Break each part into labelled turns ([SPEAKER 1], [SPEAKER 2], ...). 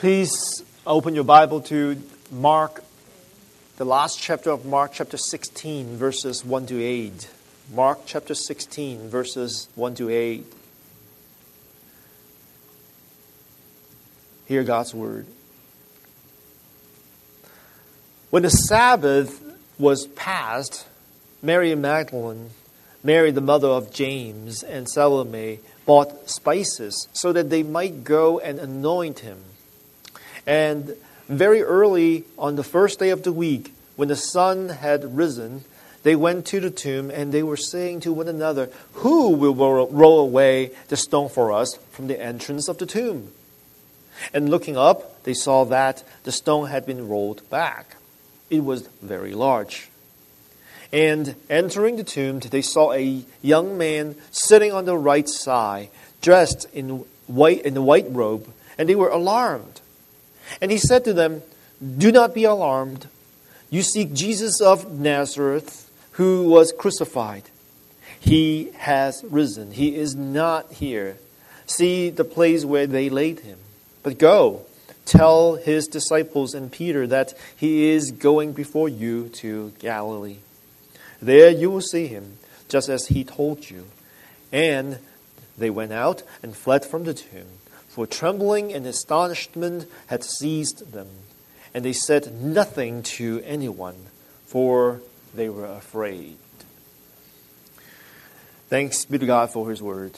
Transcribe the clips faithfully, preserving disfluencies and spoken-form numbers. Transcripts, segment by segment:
[SPEAKER 1] Please open your Bible to Mark, the last chapter of Mark, chapter sixteen, verses one to eight. Mark chapter sixteen, verses one to eight. Hear God's word. When the Sabbath was past, Mary Magdalene, Mary the mother of James, and Salome bought spices so that they might go and anoint him. And very early on the first day of the week, when the sun had risen, they went to the tomb and they were saying to one another, "Who will roll away the stone for us from the entrance of the tomb?" And looking up, they saw that the stone had been rolled back. It was very large. And entering the tomb, they saw a young man sitting on the right side, dressed in white in a white robe, and they were alarmed. And he said to them, "Do not be alarmed. You seek Jesus of Nazareth, who was crucified. He has risen. He is not here. See the place where they laid him. But go, tell his disciples and Peter that he is going before you to Galilee. There you will see him, just as he told you." And they went out and fled from the tomb, for trembling and astonishment had seized them. And they said nothing to anyone, for they were afraid. Thanks be to God for His word.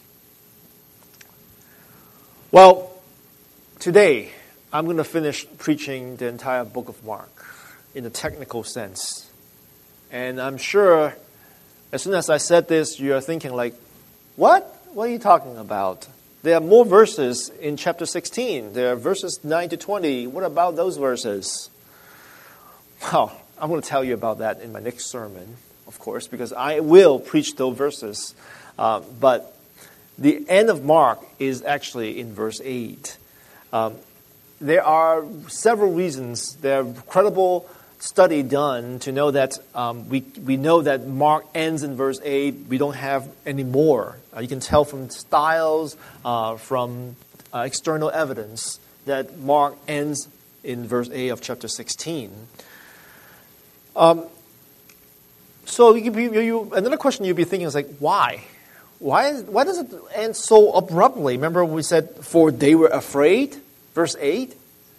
[SPEAKER 1] Well, today I'm going to finish preaching the entire book of Mark in a technical sense. And I'm sure as soon as I said this, you're thinking like, what? What are you talking about? There are more verses in chapter sixteen. There are verses nine to twenty. What about those verses? Well, I'm going to tell you about that in my next sermon, of course, because I will preach those verses. Uh, but the end of Mark is actually in verse eight. Um, there are several reasons. There are credible study done to know that um, we we know that Mark ends in verse eight. We don't have any more. Uh, you can tell from styles, uh, from uh, external evidence that Mark ends in verse eight of chapter sixteen. Um, so you, you, you, another question you'd be thinking is like, why? Why, is, why does it end so abruptly? Remember we said, for they were afraid? Verse eight?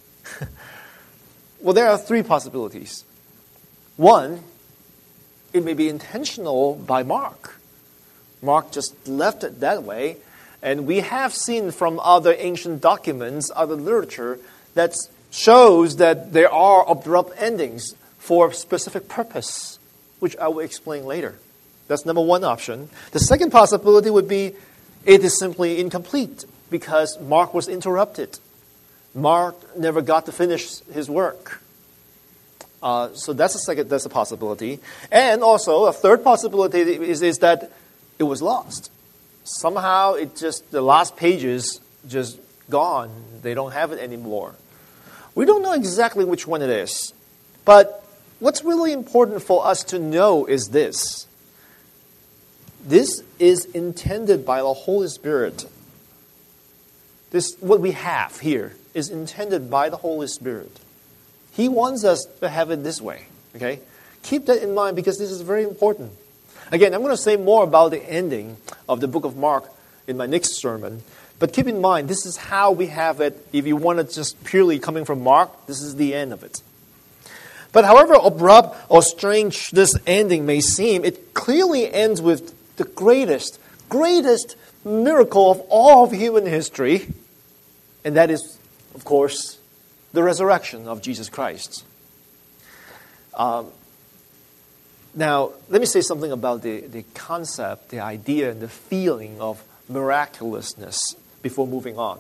[SPEAKER 1] Well, there are three possibilities. One, it may be intentional by Mark. Mark just left it that way. And we have seen from other ancient documents, other literature, that shows that there are abrupt endings for a specific purpose, which I will explain later. That's number one option. The second possibility would be it is simply incomplete because Mark was interrupted. Mark never got to finish his work. Uh, so that's a second. That's a possibility. And also, a third possibility is, is that it was lost. Somehow, it just the last pages just gone. They don't have it anymore. We don't know exactly which one it is. But what's really important for us to know is this. This is intended by the Holy Spirit. This, what we have here, is intended by the Holy Spirit. He wants us to have it this way. Okay? Keep that in mind because this is very important. Again, I'm going to say more about the ending of the book of Mark in my next sermon. But keep in mind, this is how we have it. If you want it just purely coming from Mark, this is the end of it. But however abrupt or strange this ending may seem, it clearly ends with the greatest, greatest miracle of all of human history. And that is, of course, the resurrection of Jesus Christ. Um, now, let me say something about the, the concept, the idea, and the feeling of miraculousness before moving on.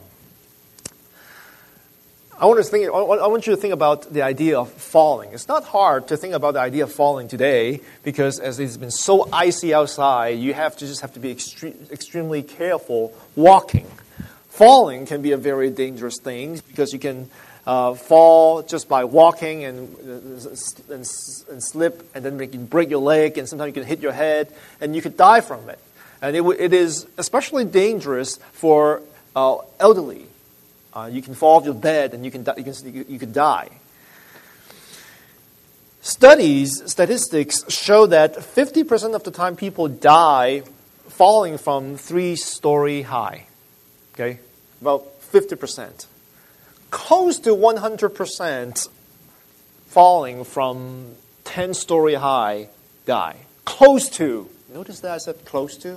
[SPEAKER 1] I want to think. I want you to think about the idea of falling. It's not hard to think about the idea of falling today because, as it's been so icy outside, you have to just have to be extre- extremely careful walking. Falling can be a very dangerous thing because you can uh, fall just by walking and, and and slip, and then you can break your leg, and sometimes you can hit your head, and you could die from it. And it, it is especially dangerous for uh, elderly Uh, you can fall off your bed and you can, you can, you can die. Studies, statistics show that fifty percent of the time people die falling from three-story high. Okay? About fifty percent. Close to one hundred percent falling from ten-story high die. Close to. Notice that I said close to?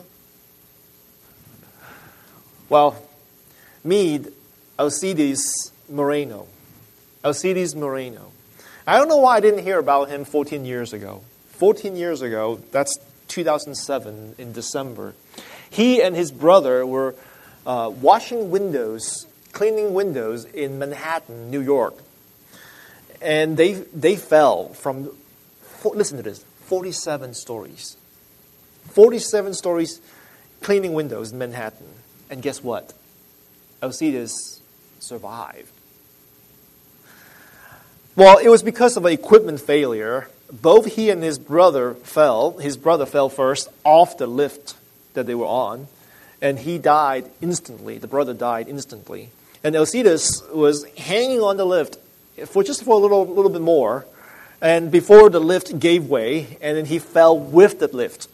[SPEAKER 1] Well, Meade Alcides Moreno. Alcides Moreno. I don't know why I didn't hear about him fourteen years ago. fourteen years ago, that's two thousand seven in December. He and his brother were uh, washing windows, cleaning windows in Manhattan, New York. And they they fell from, listen to this, forty-seven stories. forty-seven stories cleaning windows in Manhattan. And guess what? Alcides survived. Well, it was because of an equipment failure. Both he and his brother fell. His brother fell first off the lift that they were on. And he died instantly. The brother died instantly. And Alcides was hanging on the lift for just for a little, little bit more. And before the lift gave way, and then he fell with the lift.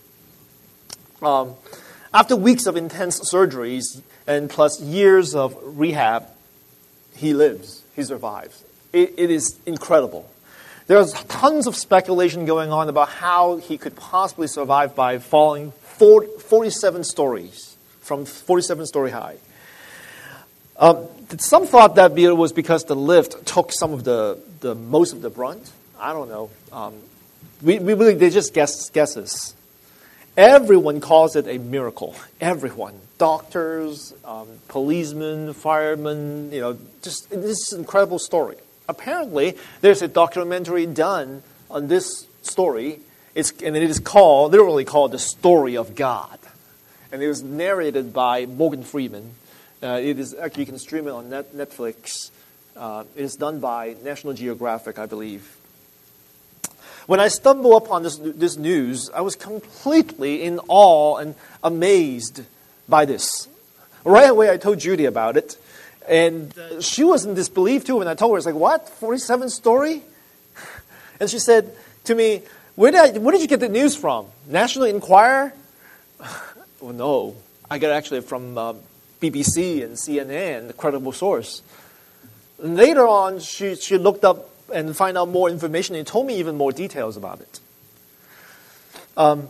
[SPEAKER 1] Um, after weeks of intense surgeries and plus years of rehab, he lives. He survives. It, it is incredible. There's tons of speculation going on about how he could possibly survive by falling four, forty-seven stories from forty-seven story high. Um, some thought that it was because the lift took some of the, the most of the brunt. I don't know. Um, we, we really, they just guess guesses. Everyone calls it a miracle. Everyone. Doctors, um, policemen, firemen, you know, just this is an incredible story. Apparently, there's a documentary done on this story. It's, and it is called, literally called The Story of God. And it was narrated by Morgan Freeman. Uh, it is actually, you can stream it on net, Netflix. Uh, it is done by National Geographic, I believe. When I stumbled upon this, this news, I was completely in awe and amazed by this. Right away, I told Judy about it. And uh, she was in disbelief, too, when I told her. I was like, what? forty-seven story? And she said to me, where did, I, where did you get the news from? National Enquirer? Well, no. I got it actually from uh, B B C and C N N, the credible source. And later on, she, she looked up and find out more information and told me even more details about it. Um,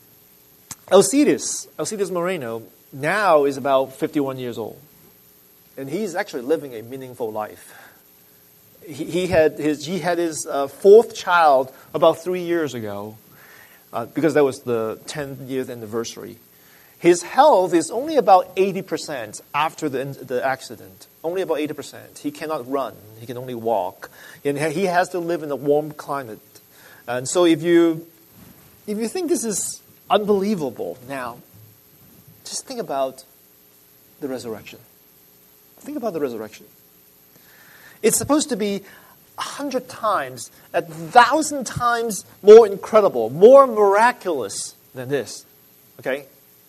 [SPEAKER 1] Alcides, Alcides Moreno, now is about fifty-one years old. And he's actually living a meaningful life. He, he had his, he had his uh, fourth child about three years ago, uh, because that was the tenth-year anniversary. His health is only about eighty percent after the, the accident. Only about eighty percent. He cannot run. He can only walk. And he has to live in a warm climate. And so if you, if you think this is unbelievable now, just think about the resurrection. Think about the resurrection. It's supposed to be a hundred times, a thousand times more incredible, more miraculous than this. Okay?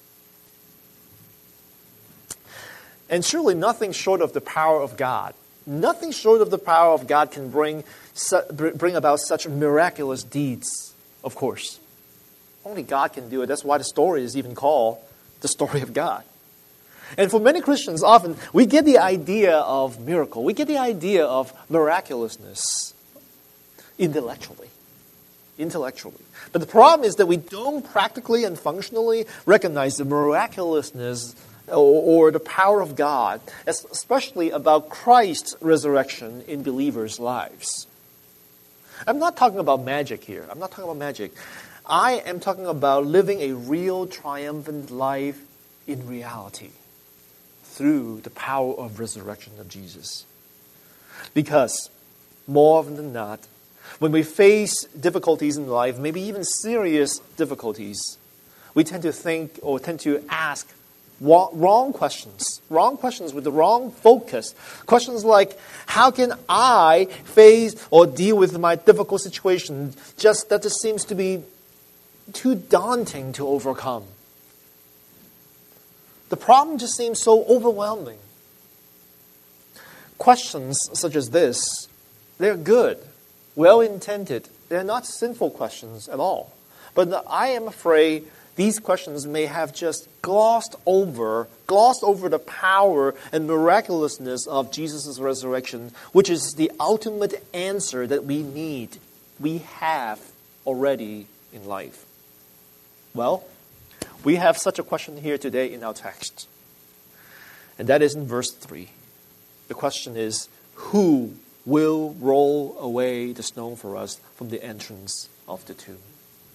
[SPEAKER 1] And surely nothing short of the power of God, nothing short of the power of God can bring, bring about such miraculous deeds, of course. Only God can do it. That's why the story is even called the story of God. And for many Christians, often, we get the idea of miracle. We get the idea of miraculousness intellectually. Intellectually. But the problem is that we don't practically and functionally recognize the miraculousness or, or the power of God, especially about Christ's resurrection in believers' lives. I'm not talking about magic here. I'm not talking about magic. I am talking about living a real, triumphant life in reality through the power of resurrection of Jesus. Because more often than not, when we face difficulties in life, maybe even serious difficulties, we tend to think or tend to ask wrong questions. Wrong questions with the wrong focus. Questions like, how can I face or deal with my difficult situation just that just seems to be too daunting to overcome? The problem just seems so overwhelming. questions such as this, they're good, well-intended. They're not sinful questions at all. But I am afraid these questions may have just glossed over, glossed over the power and miraculousness of Jesus' resurrection, which is the ultimate answer that we need, we have already in life. Well, we have such a question here today in our text. And that is in verse three. The question is, who will roll away the stone for us from the entrance of the tomb?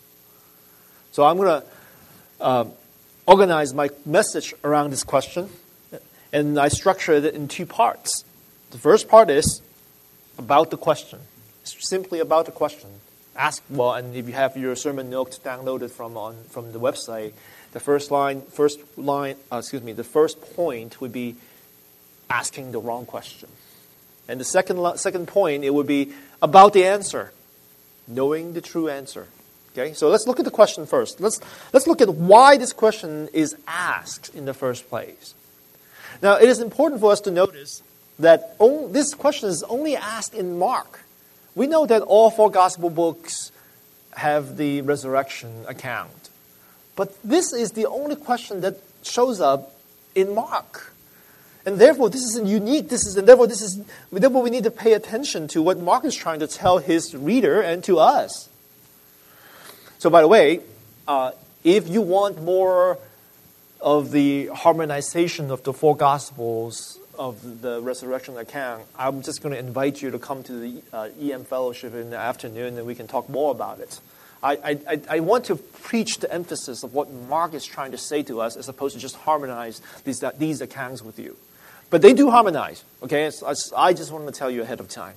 [SPEAKER 1] So I'm going to uh, organize my message around this question, and I structured it in two parts. The first part is about the question. It's simply about the question. Ask, well, and if you have your sermon notes downloaded from on from the website, the first line, first line, uh, excuse me, the first point would be asking the wrong question, and the second second point it would be about the answer, knowing the true answer. Okay, so let's look at the question first. Let's let's look at why this question is asked in the first place. Now, it is important for us to notice that only, this question is only asked in Mark. We know that all four gospel books have the resurrection account. But this is the only question that shows up in Mark. And therefore, this is unique. This is, and therefore, this is, therefore, we need to pay attention to what Mark is trying to tell his reader and to us. So, by the way, uh, if you want more of the harmonization of the four gospels of the resurrection account, I'm just going to invite you to come to the uh, E M Fellowship in the afternoon, and we can talk more about it. I, I, I want to preach the emphasis of what Mark is trying to say to us, as opposed to just harmonize these these accounts with you. But they do harmonize. Okay, so I just want to tell you ahead of time.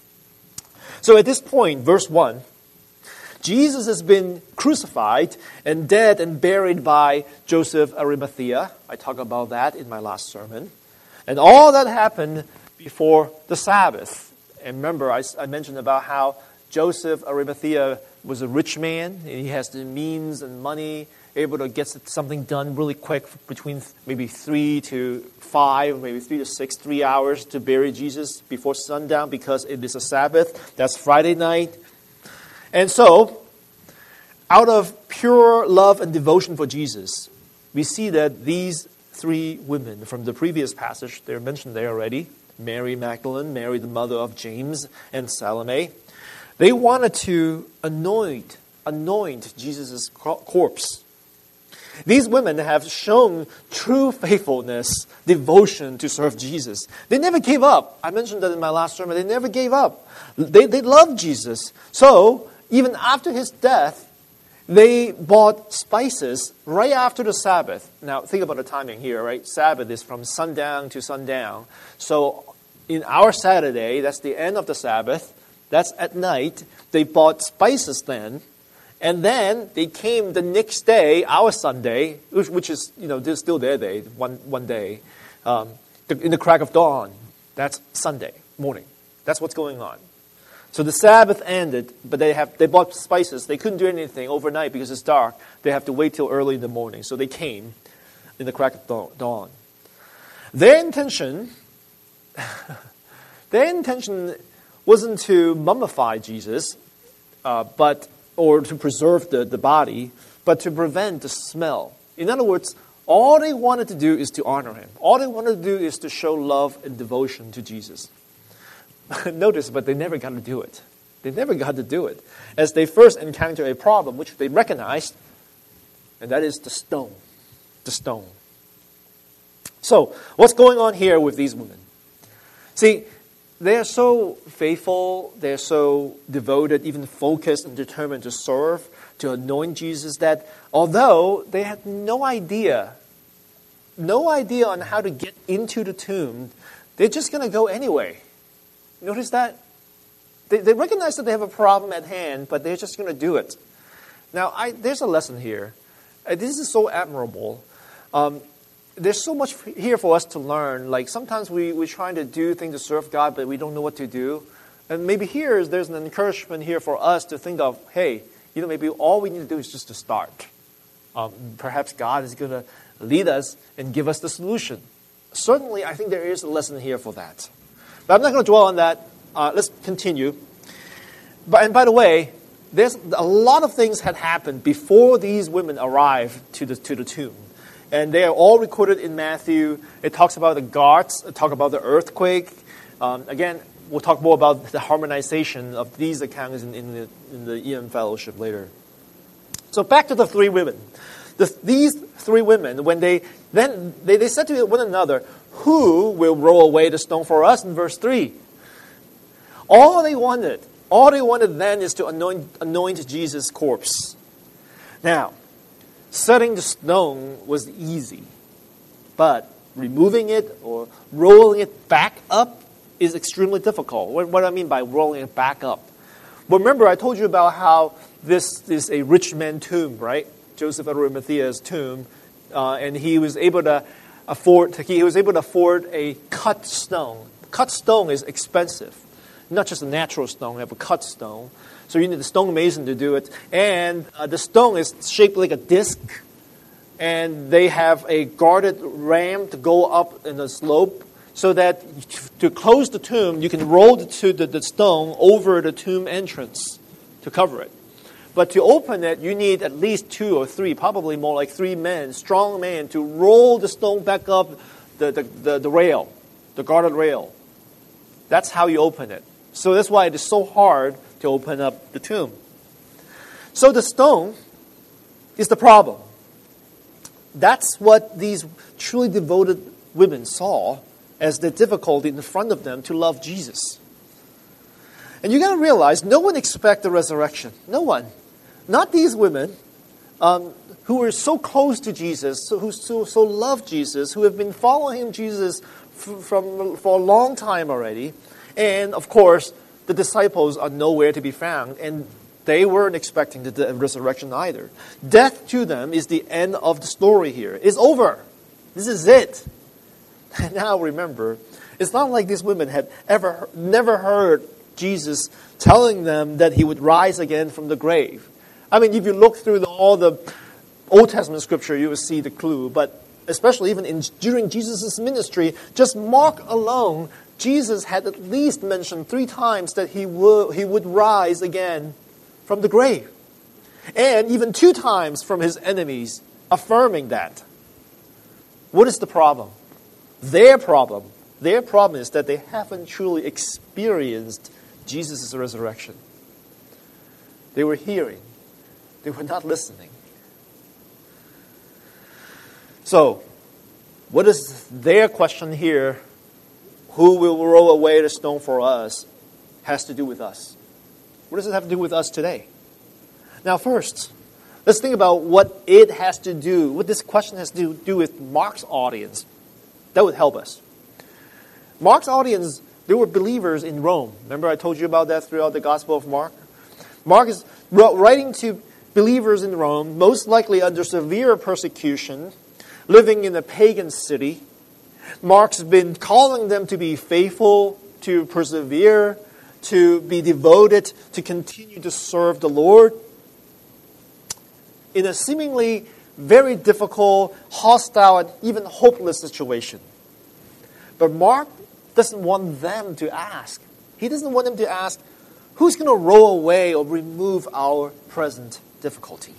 [SPEAKER 1] So at this point, verse one, Jesus has been crucified and dead and buried by Joseph Arimathea. I talked about that in my last sermon. And all that happened before the Sabbath. And remember, I, I mentioned about how Joseph Arimathea was a rich man. And he has the means and money, able to get something done really quick, between maybe three to five, maybe three to six, three hours to bury Jesus before sundown, because it is a Sabbath. That's Friday night. And so, out of pure love and devotion for Jesus, we see that these three women from the previous passage, they're mentioned there already, Mary Magdalene, Mary the mother of James, and Salome, they wanted to anoint, anoint Jesus' corpse. These women have shown true faithfulness, devotion to serve Jesus. They never gave up. I mentioned that in my last sermon. They never gave up. They, they loved Jesus. So, even after his death, they bought spices right after the Sabbath. Now, think about the timing here, right? Sabbath is from sundown to sundown. So, in our Saturday, that's the end of the Sabbath. That's at night. They bought spices then. And then they came the next day, our Sunday, which, which is, you know, they're still their day, one, one day, um, in the crack of dawn. That's Sunday morning. That's what's going on. So the Sabbath ended, but they have they bought spices. They couldn't do anything overnight because it's dark. They have to wait till early in the morning. So they came in the crack of dawn. Their intention, their intention wasn't to mummify Jesus, uh, but or to preserve the, the body, but to prevent the smell. In other words, all they wanted to do is to honor him. All they wanted to do is to show love and devotion to Jesus. Notice, but they never got to do it. They never got to do it. As they first encountered a problem, which they recognized, and that is the stone. The stone. So, what's going on here with these women? See, they are so faithful, they're so devoted, even focused and determined to serve, to anoint Jesus, that although they had no idea, no idea on how to get into the tomb, they're just going to go anyway. Notice that? They, they recognize that they have a problem at hand, but they're just going to do it. Now, I, there's a lesson here. Uh, this is so admirable. Um, there's so much here for us to learn. Like sometimes we, we're trying to do things to serve God, but we don't know what to do. And maybe here is there's an encouragement here for us to think of, hey, you know, maybe all we need to do is just to start. Um, perhaps God is going to lead us and give us the solution. Certainly, I think there is a lesson here for that. But I'm not going to dwell on that. Uh, let's continue. But, and by the way, there's a lot of things had happened before these women arrived to the, to the tomb. And they are all recorded in Matthew. It talks about the guards. It talks about the earthquake. Um, again, we'll talk more about the harmonization of these accounts in, in the, in the E M Fellowship later. So back to the three women. The, these three women, when they then they, they said to one another, "Who will roll away the stone for us?" In verse three. All they wanted, all they wanted then is to anoint, anoint Jesus' corpse. Now, setting the stone was easy, but removing it or rolling it back up is extremely difficult. What, what do I mean by rolling it back up? Well, remember, I told you about how this is a rich man's tomb, right? Joseph of Arimathea's tomb, uh, and he was able to afford. He was able to afford a cut stone. Cut stone is expensive, not just a natural stone. You have a cut stone, so you need a stonemason to do it. And uh, the stone is shaped like a disc, and they have a guarded ramp to go up in the slope, so that to close the tomb, you can roll the, the, the stone over the tomb entrance to cover it. But to open it, you need at least two or three, probably more like three men, strong men, to roll the stone back up the, the, the, the rail, the guarded rail. That's how you open it. So that's why it is so hard to open up the tomb. So the stone is the problem. That's what these truly devoted women saw as the difficulty in front of them to love Jesus. And you got to realize, no one expects the resurrection. No one. Not these women um, who were so close to Jesus, so, who so, so love Jesus, who have been following him, Jesus, f- from for a long time already. And, of course, the disciples are nowhere to be found. And they weren't expecting the, the resurrection either. Death to them is the end of the story here. It's over. This is it. And now remember, it's not like these women had ever, never heard Jesus telling them that he would rise again from the grave. I mean, if you look through the, all the Old Testament scripture, you will see the clue. But especially even in, during Jesus' ministry, just Mark alone, Jesus had at least mentioned three times that he would, he would rise again from the grave. And even two times from his enemies, affirming that. What is the problem? Their problem. Their problem is that they haven't truly experienced Jesus' resurrection. They were hearing. They were not listening. So, what is their question here? Who will roll away the stone for us? Has to do with us. What does it have to do with us today? Now, first, let's think about what it has to do, what this question has to do with Mark's audience. That would help us. Mark's audience, they were believers in Rome. Remember I told you about that throughout the Gospel of Mark? Mark is writing to believers in Rome, most likely under severe persecution, living in a pagan city. Mark's been calling them to be faithful, to persevere, to be devoted, to continue to serve the Lord. In a seemingly very difficult, hostile, and even hopeless situation. But Mark doesn't want them to ask. He doesn't want them to ask, who's going to roll away or remove our present difficulty?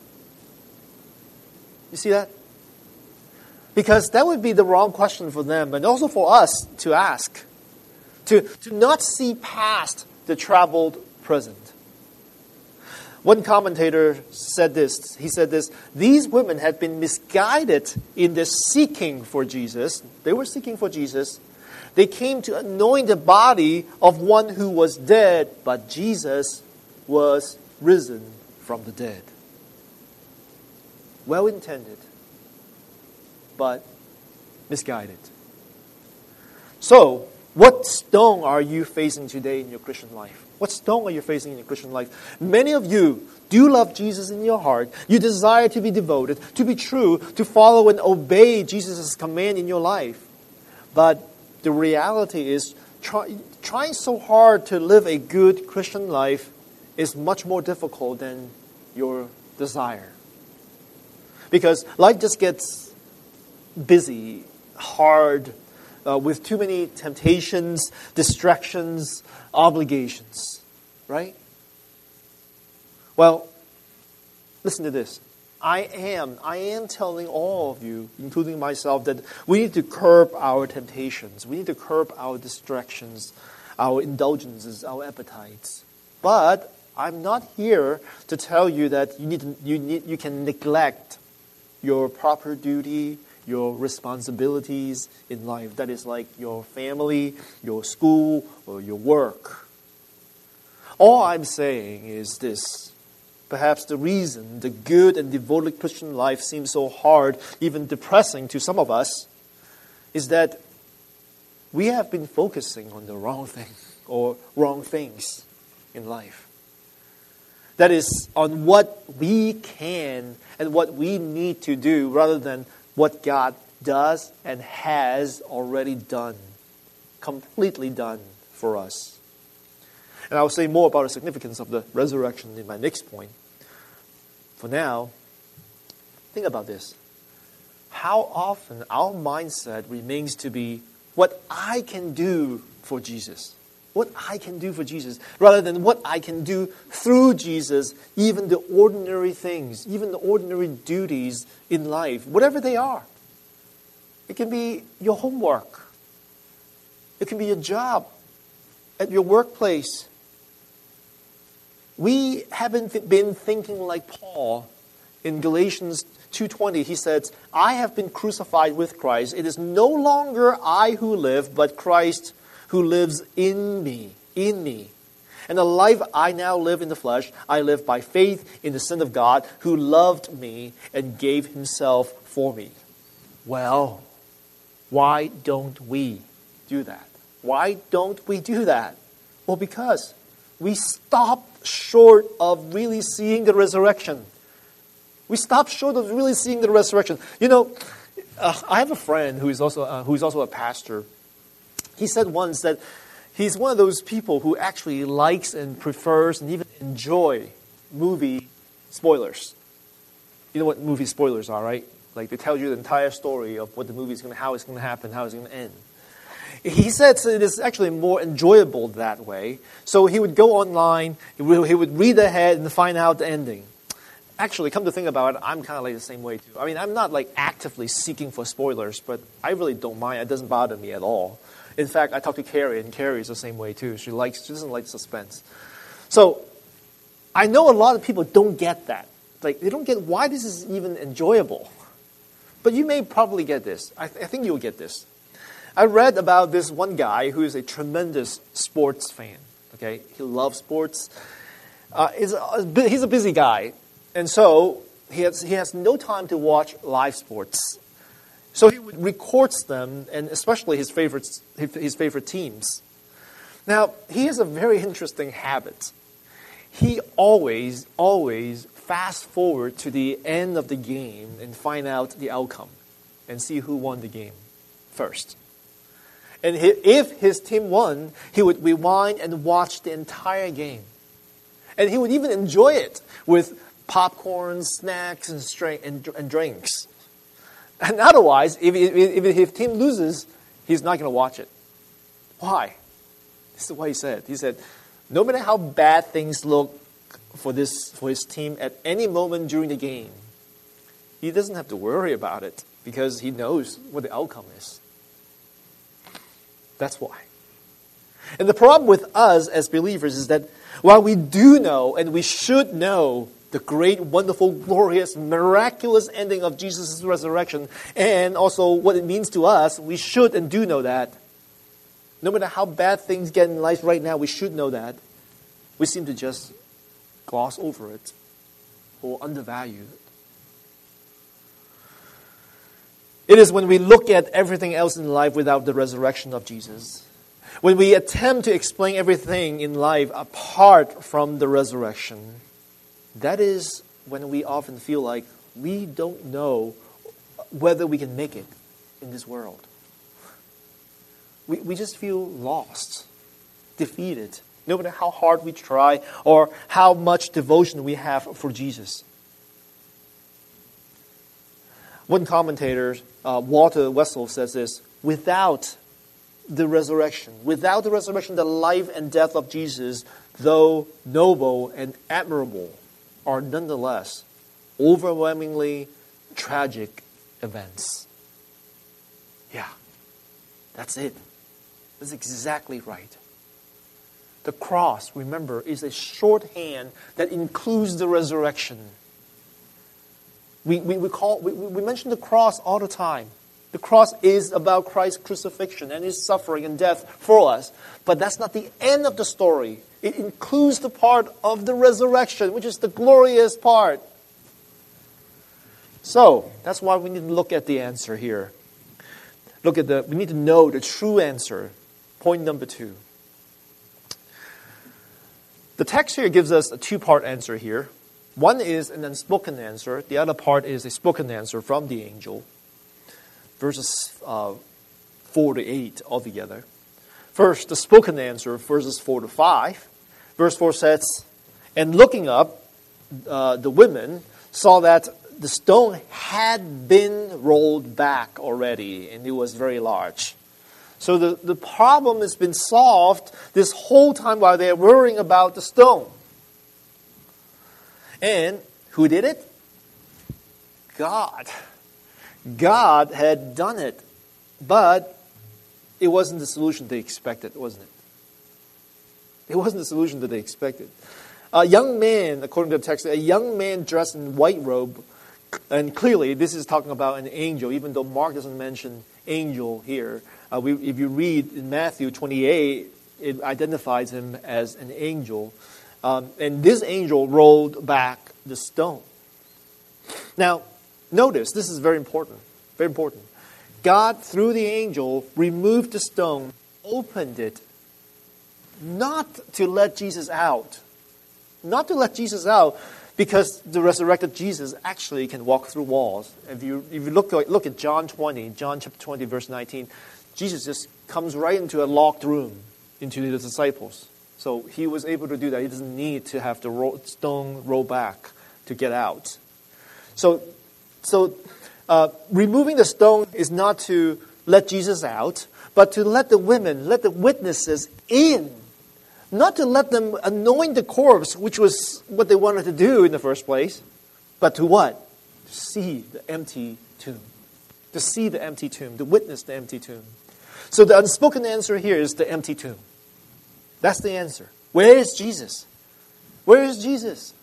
[SPEAKER 1] You see that? Because that would be the wrong question for them, and also for us to ask. To, to not see past the troubled present. One commentator said this. He said this, these women had been misguided in their seeking for Jesus. They were seeking for Jesus. They came to anoint the body of one who was dead, but Jesus was risen from the dead. Well-intended, but misguided. So, what stone are you facing today in your Christian life? What stone are you facing in your Christian life? Many of you do love Jesus in your heart. You desire to be devoted, to be true, to follow and obey Jesus' command in your life. But the reality is, try, trying so hard to live a good Christian life is much more difficult than your desire. Because life just gets busy, hard, uh, with too many temptations, distractions, obligations, right? Well, listen to this. I am, I am telling all of you, including myself, that we need to curb our temptations. We need to curb our distractions, our indulgences, our appetites. But I'm not here to tell you that you need to, you need you can neglect your proper duty, your responsibilities in life. That is like your family, your school, or your work. All I'm saying is this. Perhaps the reason the good and devoted Christian life seems so hard, even depressing to some of us, is that we have been focusing on the wrong thing or wrong things in life. That is, on what we can and what we need to do rather than what God does and has already done, completely done for us. And I will say more about the significance of the resurrection in my next point. For now, think about this. How often our mindset remains to be what I can do for Jesus. What I can do for Jesus, rather than what I can do through Jesus, even the ordinary things, even the ordinary duties in life, whatever they are. It can be your homework. It can be your job at your workplace. We haven't been thinking like Paul in Galatians two twenty. He says, I have been crucified with Christ. It is no longer I who live, but Christ who lives in me, in me. And the life I now live in the flesh, I live by faith in the Son of God who loved me and gave himself for me. Well, why don't we do that? Why don't we do that? Well, because we stop short of really seeing the resurrection. We stop short of really seeing the resurrection. You know, uh, I have a friend who is also uh, who is also a pastor. He said once that he's one of those people who actually likes and prefers and even enjoy movie spoilers. You know what movie spoilers are, right? Like they tell you the entire story of what the movie is going to, how it's going to happen, how it's going to end. He said it is actually more enjoyable that way. So he would go online, he would read ahead and find out the ending. Actually, come to think about it, I'm kind of like the same way too. I mean, I'm not like actively seeking for spoilers, but I really don't mind. It doesn't bother me at all. In fact, I talked to Carrie, and Carrie is the same way too. She likes, she doesn't like suspense. So I know a lot of people don't get that. Like they don't get why this is even enjoyable. But you may probably get this. I, th- I think you'll get this. I read about this one guy who is a tremendous sports fan. Okay, he loves sports. Uh, he's, a, he's a busy guy, and so he has he has no time to watch live sports. So he records them, and especially his favorites, his favorite teams. Now he has a very interesting habit. He always, always fast forward to the end of the game and find out the outcome, and see who won the game first. And if his team won, he would rewind and watch the entire game. And he would even enjoy it with popcorn, snacks, and, stra- and, and drinks. And otherwise, if, if, if his team loses, he's not going to watch it. Why? This is what he said. He said, no matter how bad things look for this for his team at any moment during the game, he doesn't have to worry about it because he knows what the outcome is. That's why. And the problem with us as believers is that while we do know and we should know the great, wonderful, glorious, miraculous ending of Jesus' resurrection and also what it means to us, we should and do know that. No matter how bad things get in life right now, we should know that. We seem to just gloss over it or undervalue it. It is when we look at everything else in life without the resurrection of Jesus, when we attempt to explain everything in life apart from the resurrection, that is when we often feel like we don't know whether we can make it in this world. We, we just feel lost, defeated, no matter how hard we try or how much devotion we have for Jesus. One commentator, uh, Walter Wessel, says this: without the resurrection, without the resurrection, the life and death of Jesus, though noble and admirable, are nonetheless overwhelmingly tragic events. Yeah, that's it. That's exactly right. The cross, remember, is a shorthand that includes the resurrection. We, we, we, call, we, we mention the cross all the time. The cross is about Christ's crucifixion and His suffering and death for us. But that's not the end of the story. It includes the part of the resurrection, which is the glorious part. So, that's why we need to look at the answer here. Look at the, we need to know the true answer. Point number two. The text here gives us a two-part answer here. One is an unspoken answer. The other part is a spoken answer from the angel. Verses uh, four to eight altogether. First, the spoken answer, verses four to five. Verse four says, and looking up, uh, the women saw that the stone had been rolled back already, and it was very large. So the, the problem has been solved this whole time while they're worrying about the stone. And who did it? God. God had done it. But it wasn't the solution they expected, wasn't it? It wasn't the solution that they expected. A young man, according to the text, a young man dressed in white robe, and clearly this is talking about an angel, even though Mark doesn't mention angel here. Uh, we, if you read in Matthew twenty-eight, it identifies him as an angel. Um, and this angel rolled back the stone. Now, notice, this is very important. Very important. God, through the angel, removed the stone, opened it, not to let Jesus out. Not to let Jesus out, because the resurrected Jesus actually can walk through walls. If you if you look look at John twenty, John chapter twenty, verse nineteen, Jesus just comes right into a locked room, into the disciples. So he was able to do that. He doesn't need to have the ro- stone roll back to get out. So, so uh, removing the stone is not to let Jesus out, but to let the women, let the witnesses in. Not to let them anoint the corpse, which was what they wanted to do in the first place, but to what? To see the empty tomb. To see the empty tomb, to witness the empty tomb. So the unspoken answer here is the empty tomb. That's the answer. Where is Jesus? Where is Jesus?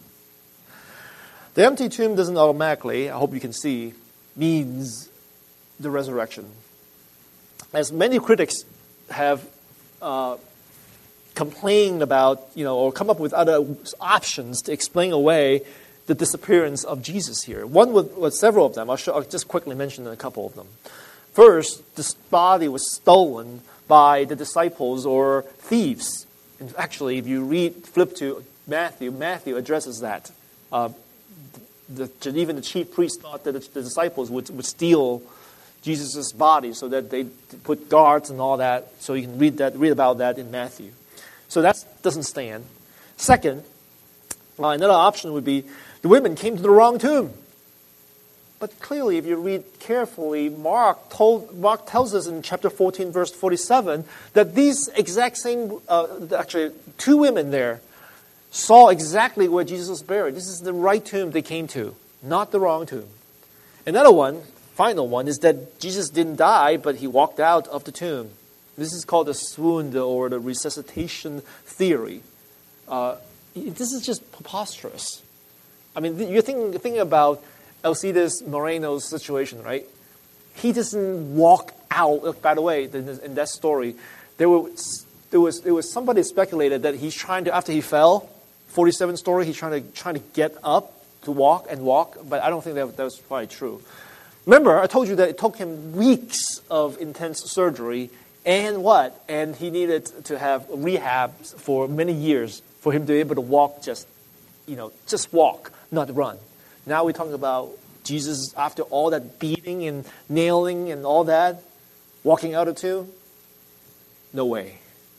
[SPEAKER 1] The empty tomb doesn't automatically, I hope you can see, means the resurrection. As many critics have uh, complained about, you know, or come up with other options to explain away the disappearance of Jesus here. One with, with several of them. I'll, show, I'll just quickly mention a couple of them. First, this body was stolen by the disciples or thieves. And actually, if you read, flip to Matthew, Matthew addresses that. Uh, the, even the chief priests thought that the disciples would, would steal Jesus' body so that they put guards and all that. So you can read that, read about that in Matthew. So that doesn't stand. Second, uh, another option would be the women came to the wrong tomb. But clearly, if you read carefully, Mark told Mark tells us in chapter fourteen, verse forty-seven, that these exact same, uh, actually two women there, saw exactly where Jesus was buried. This is the right tomb they came to, not the wrong tomb. Another one, final one, is that Jesus didn't die, but he walked out of the tomb. This is called the swoon or the resuscitation theory. Uh, this is just preposterous. I mean, you're thinking, thinking about Alcides Moreno's situation, right? He doesn't walk out. By the way, in that story, there was there was there was somebody speculated that he's trying to, after he fell, forty-seven story, he's trying to trying to get up to walk and walk, but I don't think that that was probably true. Remember, I told you that it took him weeks of intense surgery, and what? And he needed to have rehab for many years for him to be able to walk, just you know, just walk, not run. Now we're talking about Jesus, after all that beating and nailing and all that, walking out of the tomb? No way.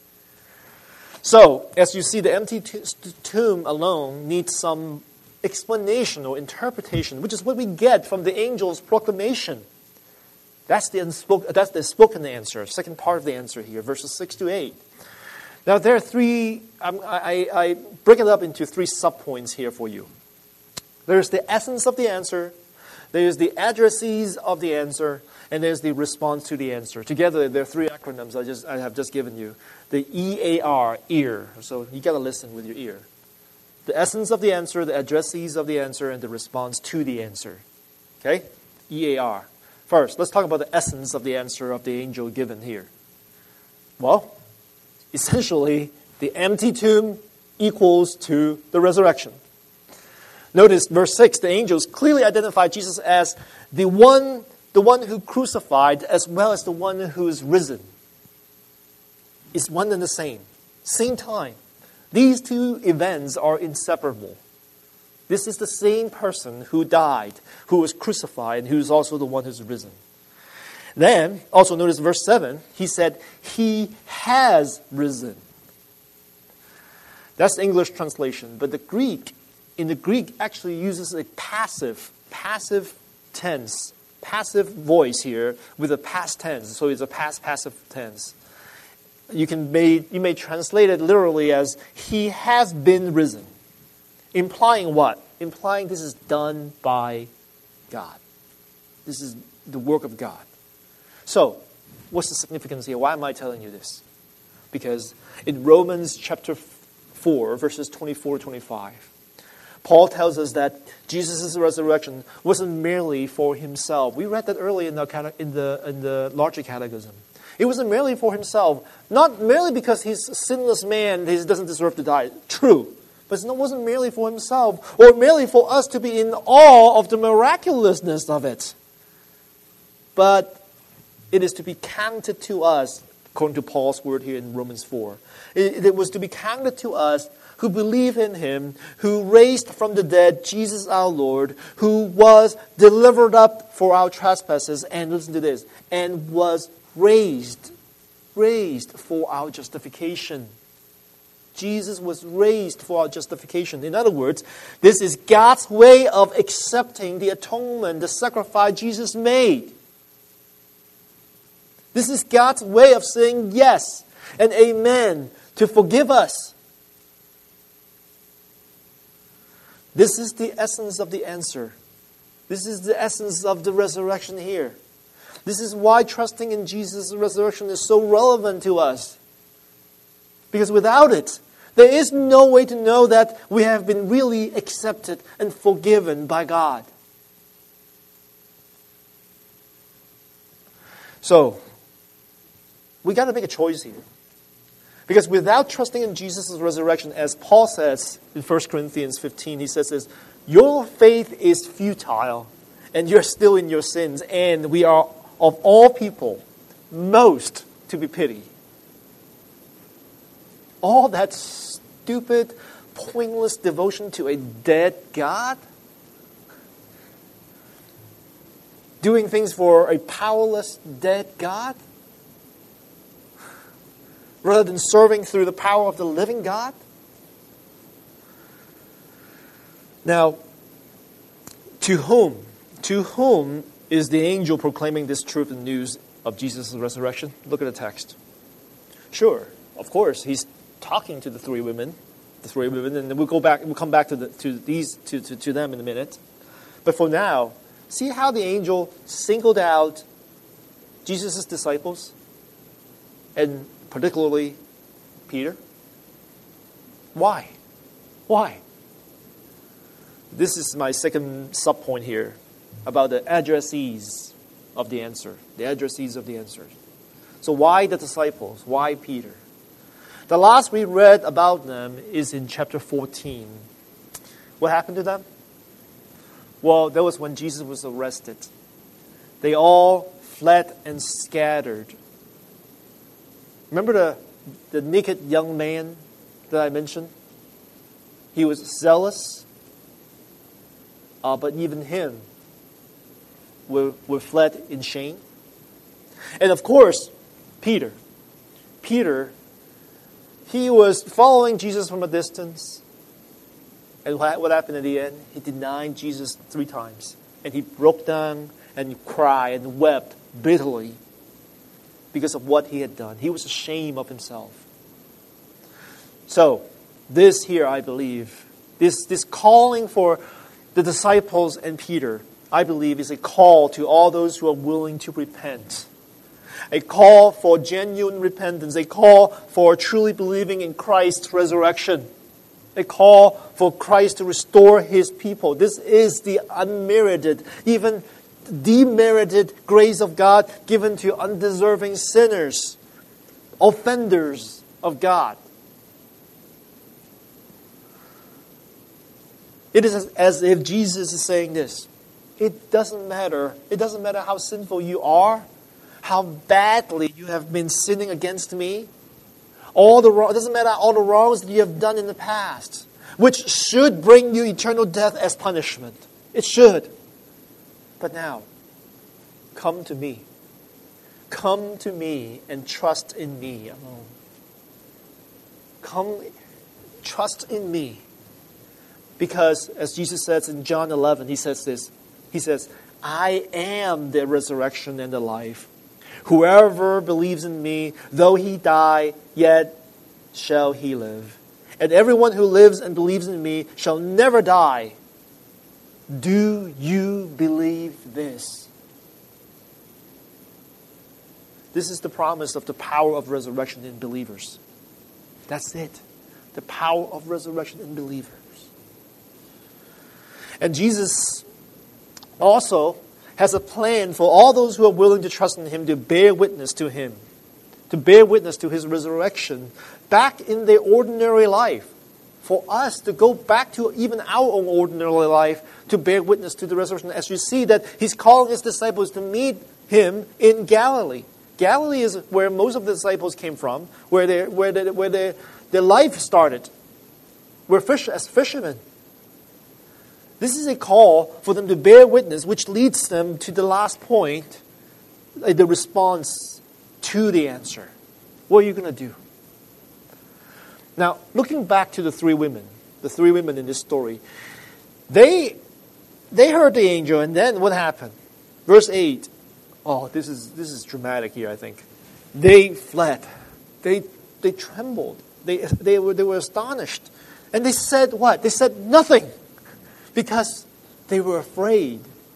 [SPEAKER 1] So, as you see, the empty t- tomb alone needs some explanation or interpretation, which is what we get from the angel's proclamation. That's the unspoken, that's the spoken answer, second part of the answer here, verses six to eight. Now, there are three, um, I, I break it up into three subpoints here for you. There's the essence of the answer, there's the addressees of the answer, and there's the response to the answer. Together, there are three acronyms I just I have just given you. The E A R, ear. So you got to listen with your ear. The essence of the answer, the addressees of the answer, and the response to the answer. Okay? E A R. First, let's talk about the essence of the answer of the angel given here. Well, essentially, the empty tomb equals to the resurrection. Notice verse six, the angels clearly identify Jesus as the one, the one who crucified as well as the one who is risen. It's one and the same. Same time. These two events are inseparable. This is the same person who died, who was crucified, and who is also the one who's risen. Then, also notice verse seven, he said, he has risen. That's the English translation, but the Greek, in the Greek, actually uses a passive, passive tense, passive voice here with a past tense. So it's a past passive tense. You can may, you may translate it literally as he has been risen. Implying what? Implying this is done by God. This is the work of God. So, what's the significance here? Why am I telling you this? Because in Romans chapter four, verses twenty-four to twenty-five, Paul tells us that Jesus' resurrection wasn't merely for himself. We read that earlier in the, in the, in the larger catechism. It wasn't merely for himself, not merely because he's a sinless man, he doesn't deserve to die. True. But it wasn't merely for himself, or merely for us to be in awe of the miraculousness of it. But it is to be counted to us, according to Paul's word here in Romans four. It, it was to be counted to us who believe in him, who raised from the dead Jesus our Lord, who was delivered up for our trespasses, and listen to this, and was raised, raised for our justification. Jesus was raised for our justification. In other words, this is God's way of accepting the atonement, the sacrifice Jesus made. This is God's way of saying yes and amen to forgive us. This is the essence of the answer. This is the essence of the resurrection here. This is why trusting in Jesus' resurrection is so relevant to us. Because without it, there is no way to know that we have been really accepted and forgiven by God. So, we got to make a choice here. Because without trusting in Jesus' resurrection, as Paul says in First Corinthians fifteen, he says this, your faith is futile, and you're still in your sins, and we are of all people most to be pitied. All that stupid, pointless devotion to a dead God? Doing things for a powerless, dead God? Rather than serving through the power of the living God? Now, to whom? To whom is the angel proclaiming this truth and news of Jesus' resurrection? Look at the text. Sure, of course, he's talking to the three women, the three women, and we'll go back. We'll come back to the, to these to, to, to them in a minute. But for now, see how the angel singled out Jesus' disciples, and particularly Peter. Why? Why? This is my second subpoint here about the addressees of the answer. The addressees of the answer. So why the disciples? Why Peter? The last we read about them is in chapter fourteen. What happened to them? Well, that was when Jesus was arrested. They all fled and scattered. Remember the, the naked young man that I mentioned? He was zealous, uh, but even him were, were fled in shame. And of course, Peter. Peter, he was following Jesus from a distance. And what, what happened in the end? He denied Jesus three times. And he broke down and cried and wept bitterly because of what he had done. He was ashamed of himself. So, this here, I believe, this, this calling for the disciples and Peter, I believe, is a call to all those who are willing to repent. A call for genuine repentance. A call for truly believing in Christ's resurrection. A call for Christ to restore His people. This is the unmerited, even demerited grace of God given to undeserving sinners, offenders of God. It is as if Jesus is saying this. It doesn't matter. It doesn't matter how sinful you are, how badly you have been sinning against me. All the wrong, it doesn't matter all the wrongs that you have done in the past, which should bring you eternal death as punishment. It should. But now, come to me. Come to me and trust in me alone. Come, trust in me. Because, as Jesus says in John eleven, He says this. He says, I am the resurrection and the life. Whoever believes in me, though he die, yet shall he live. And everyone who lives and believes in me shall never die. Do you believe this? This is the promise of the power of resurrection in believers. That's it. The power of resurrection in believers. And Jesus also has a plan for all those who are willing to trust in Him to bear witness to Him, to bear witness to His resurrection back in their ordinary life. For us to go back to even our own ordinary life to bear witness to the resurrection. As you see that He's calling His disciples to meet Him in Galilee. Galilee is where most of the disciples came from, where, they, where, they, where they, their life started. We're fish, as fishermen. This is a call for them to bear witness, which leads them to the last point, the response to the answer. What are you going to do? Now, looking back to the three women, the three women in this story, they they heard the angel, and then what happened? Verse eight. Oh, this is this is dramatic here, I think. They fled. They they trembled. They they were they were astonished. And they said what? They said nothing. Because they were afraid.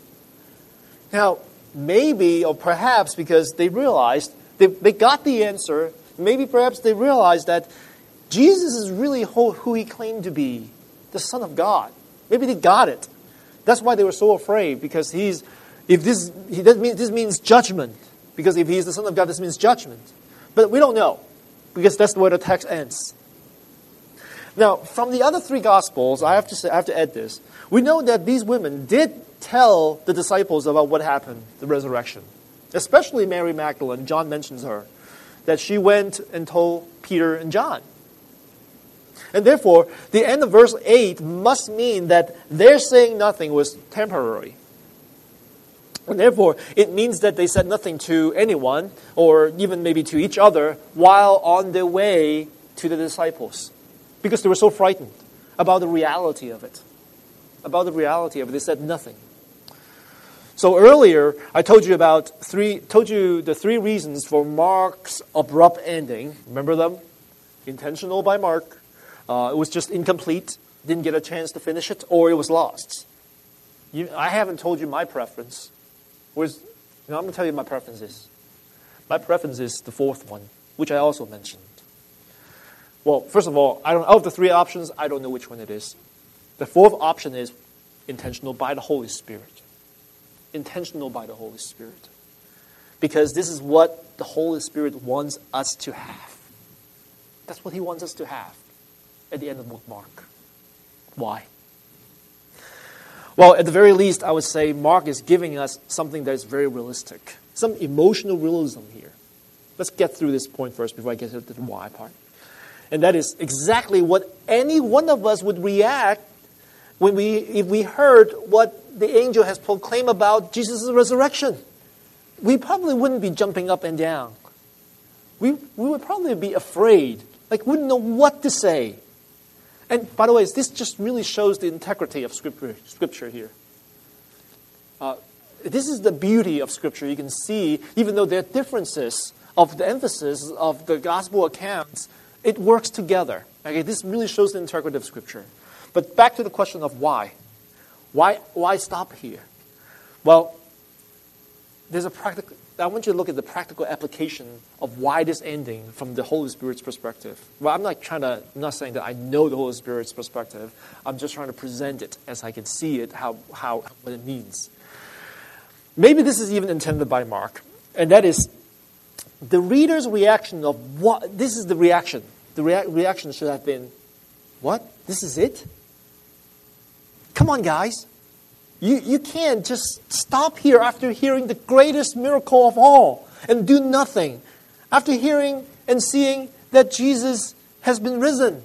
[SPEAKER 1] Now, maybe or perhaps because they realized, they, they got the answer, maybe perhaps they realized that Jesus is really who, who He claimed to be, the Son of God. Maybe they got it. That's why they were so afraid, because He's, if this, he, that means, this means judgment. Because if He's the Son of God, this means judgment. But we don't know, because that's where the text ends. Now, from the other three Gospels, I have to say, I have to add this. We know that these women did tell the disciples about what happened, the resurrection. Especially Mary Magdalene. John mentions her. That she went and told Peter and John. And therefore, the end of verse eight must mean that their saying nothing was temporary. And therefore, it means that they said nothing to anyone, or even maybe to each other, while on their way to the disciples. Because they were so frightened about the reality of it. About the reality of it. They said nothing. So earlier, I told you about three, told you the three reasons for Mark's abrupt ending. Remember them? Intentional by Mark. Uh, it was just incomplete. Didn't get a chance to finish it. Or it was lost. You, I haven't told you my preference. Was, you know, I'm going to tell you my preference is. My preference is the fourth one, which I also mentioned. Well, first of all, I don't, out of the three options, I don't know which one it is. The fourth option is intentional by the Holy Spirit. Intentional by the Holy Spirit. Because this is what the Holy Spirit wants us to have. That's what He wants us to have at the end of the book Mark. Why? Well, at the very least, I would say Mark is giving us something that is very realistic. Some emotional realism here. Let's get through this point first before I get to the why part. And that is exactly what any one of us would react when we, if we heard what the angel has proclaimed about Jesus' resurrection. We probably wouldn't be jumping up and down. We, we would probably be afraid, like wouldn't know what to say. And by the way, this just really shows the integrity of Scripture, scripture here. Uh, this is the beauty of Scripture. You can see, even though there are differences of the emphasis of the gospel accounts, it works together. Okay, this really shows the integrity of Scripture. But back to the question of why. Why, why stop here? Well, there's a practical. I want you to look at the practical application of why this ending from the Holy Spirit's perspective. Well, I'm not trying to. I'm not saying that I know the Holy Spirit's perspective. I'm just trying to present it as I can see it, how how what it means. Maybe this is even intended by Mark, and that is the reader's reaction of what. This is the reaction. The rea- reaction should have been, "What? This is it? Come on, guys." You, you can't just stop here after hearing the greatest miracle of all and do nothing. After hearing and seeing that Jesus has been risen.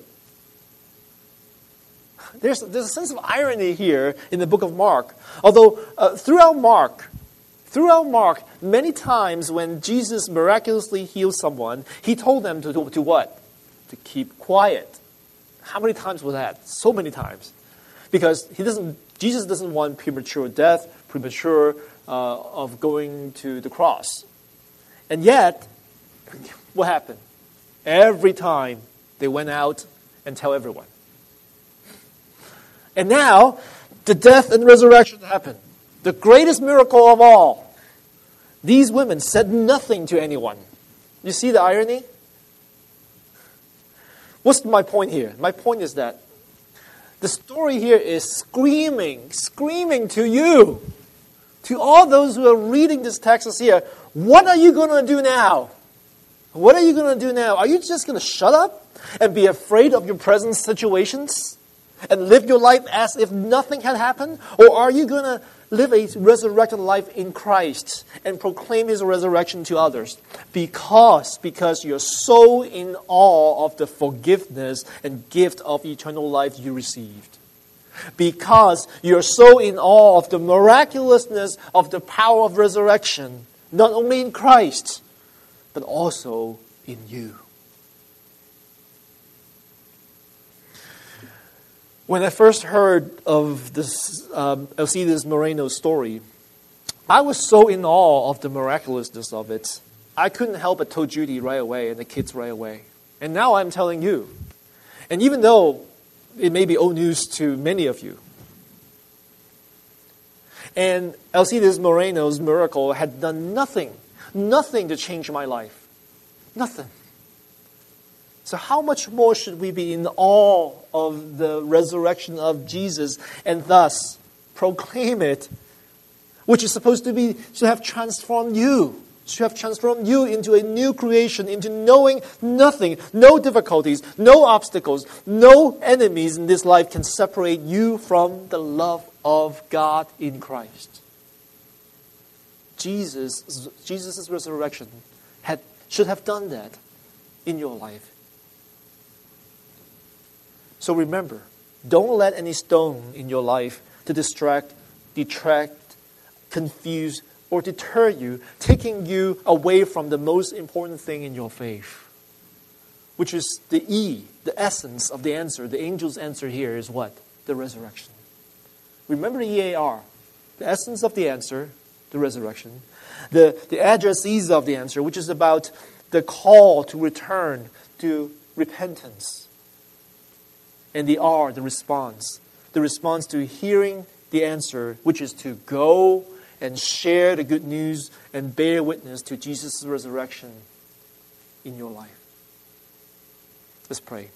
[SPEAKER 1] There's, there's a sense of irony here in the book of Mark. Although uh, throughout Mark, throughout Mark, many times when Jesus miraculously healed someone, he told them to, to, to what? To keep quiet. How many times was that? So many times. Because he doesn't. Jesus doesn't want premature death, premature uh, of going to the cross. And yet, what happened? Every time they went out and tell everyone. And now, the death and resurrection happened. The greatest miracle of all. These women said nothing to anyone. You see the irony? What's my point here? My point is that the story here is screaming, screaming to you, to all those who are reading this text here, what are you going to do now? What are you going to do now? Are you just going to shut up and be afraid of your present situations and live your life as if nothing had happened? Or are you going to live a resurrected life in Christ and proclaim His resurrection to others? Because, because you're so in awe of the forgiveness and gift of eternal life you received. Because you're so in awe of the miraculousness of the power of resurrection, not only in Christ, but also in you. When I first heard of this um, Alcides Moreno's story, I was so in awe of the miraculousness of it. I couldn't help but tell Judy right away and the kids right away. And now I'm telling you. And even though it may be old news to many of you, and Alcides Moreno's miracle had done nothing, nothing to change my life. Nothing. So how much more should we be in awe of the resurrection of Jesus and thus proclaim it, which is supposed to be, should have transformed you, should have transformed you into a new creation, into knowing nothing, no difficulties, no obstacles, no enemies in this life can separate you from the love of God in Christ. Jesus, Jesus' resurrection had, should have done that in your life. So remember, don't let any stone in your life to distract, detract, confuse, or deter you, taking you away from the most important thing in your faith, which is the E, the essence of the answer. The angel's answer here is what? The resurrection. Remember the E A R, the essence of the answer, the resurrection. The, the addressees of the answer, which is about the call to return to repentance. And the R, the response. The response to hearing the answer, which is to go and share the good news and bear witness to Jesus' resurrection in your life. Let's pray.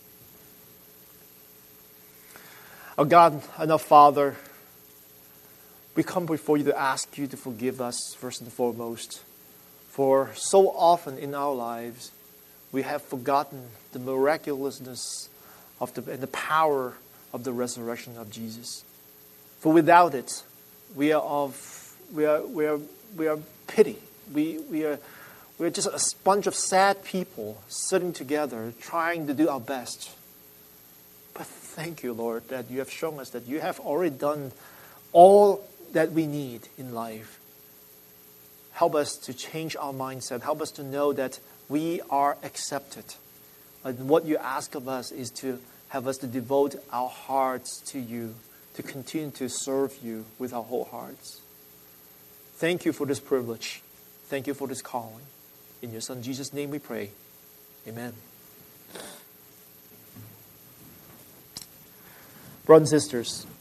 [SPEAKER 1] Our God and our Father, we come before you to ask you to forgive us first and foremost. For so often in our lives, we have forgotten the miraculousness of the, and the power of the resurrection of Jesus. For without it, we are of we are we are we are pity. We we are we are just a bunch of sad people sitting together trying to do our best. But thank you, Lord, that you have shown us that you have already done all that we need in life. Help us to change our mindset. Help us to know that we are accepted. And what you ask of us is to have us to devote our hearts to you, to continue to serve you with our whole hearts. Thank you for this privilege. Thank you for this calling. In your Son Jesus' name we pray. Amen. Brothers and sisters,